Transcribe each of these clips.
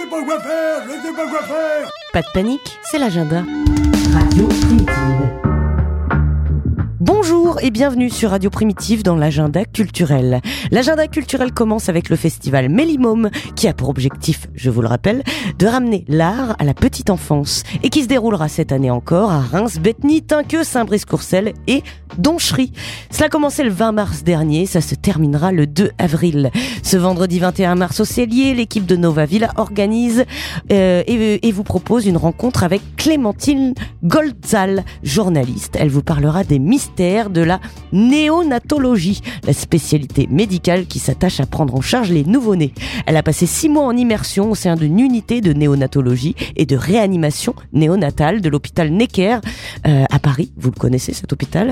sais pas quoi faire, je sais pas quoi faire. Pas de panique, c'est l'agenda. Radio Primitive. Bonjour et bienvenue sur Radio Primitive dans l'agenda culturel. L'agenda culturel commence avec le festival Mélimôme qui a pour objectif, je vous le rappelle, de ramener l'art à la petite enfance et qui se déroulera cette année encore à Reims, Bétheny, Tinqueux, Saint-Brice-Courcelles et Donchery. Cela a commencé le 20 mars dernier, ça se terminera le 2 avril. Ce vendredi 21 mars au Cellier, l'équipe de Nova Villa organise et vous propose une rencontre avec Clémentine Goldzal, journaliste. Elle vous parlera des mystères de la néonatologie, la spécialité médicale qui s'attache à prendre en charge les nouveau-nés. Elle a passé 6 mois en immersion au sein d'une unité de néonatologie et de réanimation néonatale de l'hôpital Necker à Paris. Vous le connaissez cet hôpital.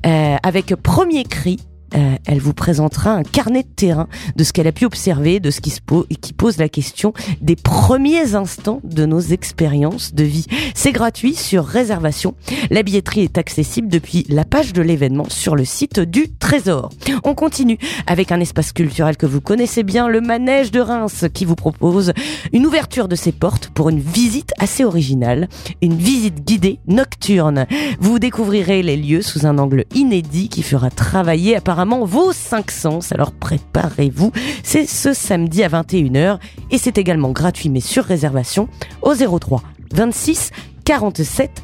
Avec Premier Cri, elle vous présentera un carnet de terrain de ce qu'elle a pu observer, de ce qui pose la question des premiers instants de nos expériences de vie. C'est gratuit sur réservation. La billetterie est accessible depuis la page de l'événement sur le site du Trésor. On continue avec un espace culturel que vous connaissez bien, le Manège de Reims, qui vous propose une ouverture de ses portes pour une visite assez originale, une visite guidée nocturne. Vous découvrirez les lieux sous un angle inédit qui fera travailler apparemment vos 5 sens, alors préparez-vous. C'est ce samedi à 21h et c'est également gratuit mais sur réservation au 03 26 47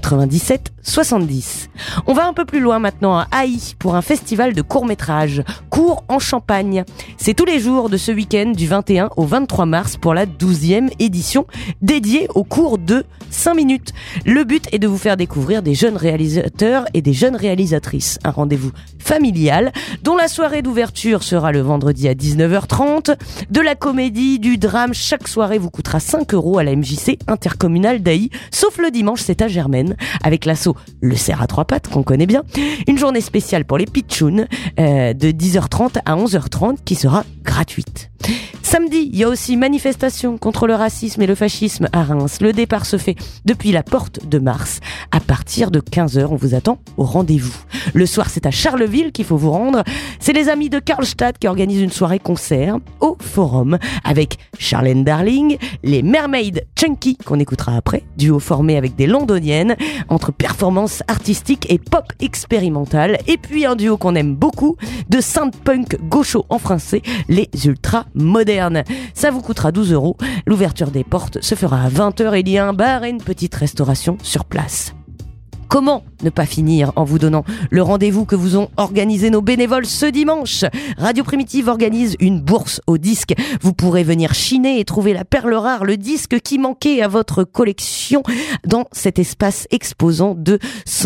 97 70. On va un peu plus loin maintenant à Haï pour un festival de court-métrage, Court en Champagne. C'est tous les jours de ce week-end du 21 au 23 mars pour la 12e édition dédiée au cours de 5 minutes. Le but est de vous faire découvrir des jeunes réalisateurs et des jeunes réalisatrices. Un rendez-vous familial dont la soirée d'ouverture sera le vendredi à 19h30. De la comédie, du drame, chaque soirée vous coûtera 5 € à la MJC intercommunale d'Haï, sauf le dimanche, c'est à Germaine, avec l'assaut Le Cerf à 3 pattes, qu'on connaît bien. Une journée spéciale pour les pitchouns de 10h30 à 11h30 qui sera gratuite. Samedi, il y a aussi manifestation contre le racisme et le fascisme à Reims. Le départ se fait depuis la porte de Mars. À partir de 15h, on vous attend au rendez-vous. Le soir, c'est à Charleville qu'il faut vous rendre. C'est les amis de Karlstadt qui organisent une soirée concert au Forum avec Charlène Darling, les Mermaids Chunky qu'on écoutera après, duo formé avec des londoniennes entre performance artistique et pop expérimentale, et puis un duo qu'on aime beaucoup de synth-punk gaucho en français, les Ultra Modernes. Ça vous coûtera 12 €. L'ouverture des portes se fera à 20h. Il y a un bar et une petite restauration sur place. Comment ne pas finir en vous donnant le rendez-vous que vous ont organisé nos bénévoles ce dimanche? Radio Primitive organise une bourse au disque. Vous pourrez venir chiner et trouver la perle rare, le disque qui manquait à votre collection dans cet espace exposant de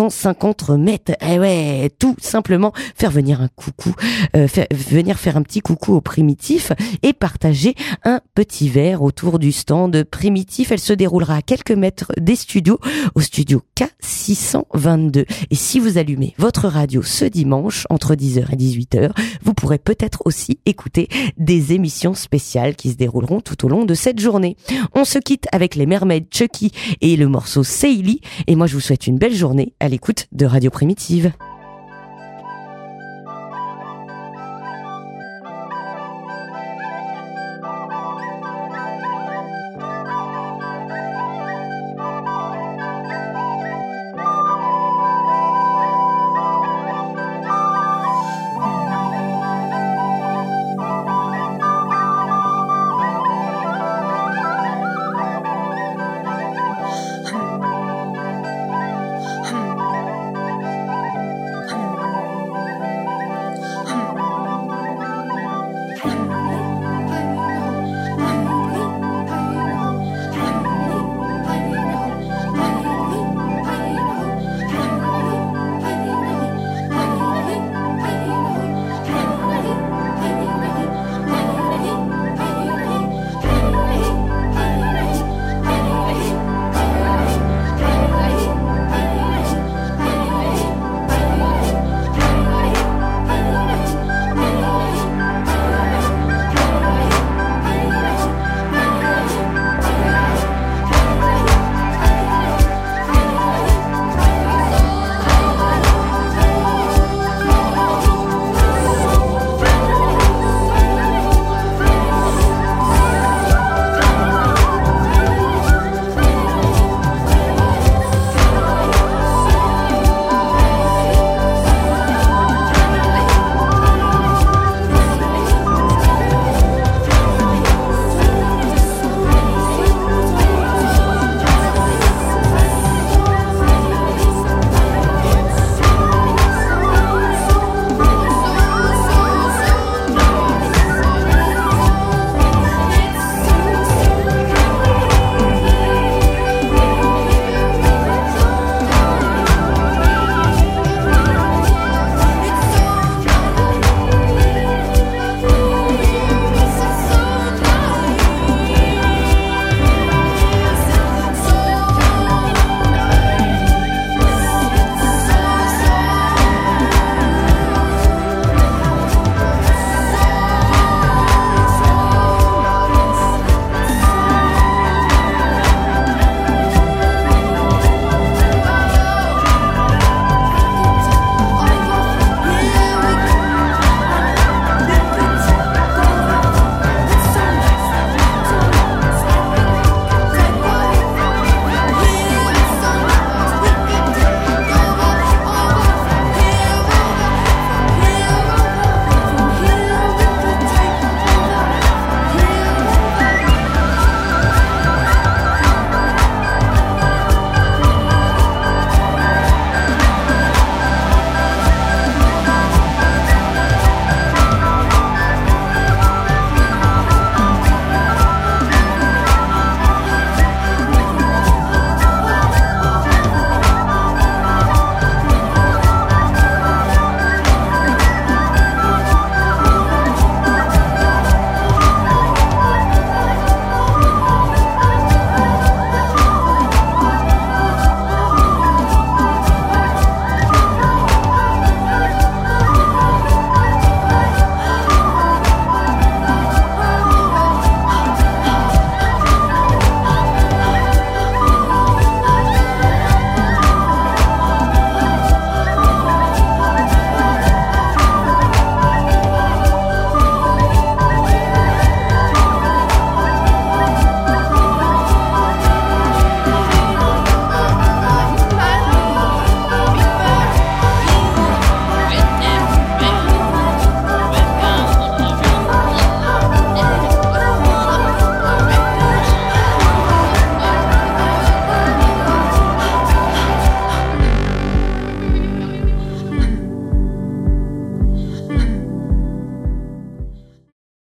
150 mètres. Eh ouais, tout simplement faire venir un coucou, venir faire un petit coucou aux Primitifs et partager un petit verre autour du stand Primitif. Elle se déroulera à quelques mètres des studios, au studio K622. Et si vous allumez votre radio ce dimanche entre 10h et 18h, vous pourrez peut-être aussi écouter des émissions spéciales qui se dérouleront tout au long de cette journée. On se quitte avec les Mermaids Chucky et le morceau Seili. Et moi, je vous souhaite une belle journée à l'écoute de Radio Primitive.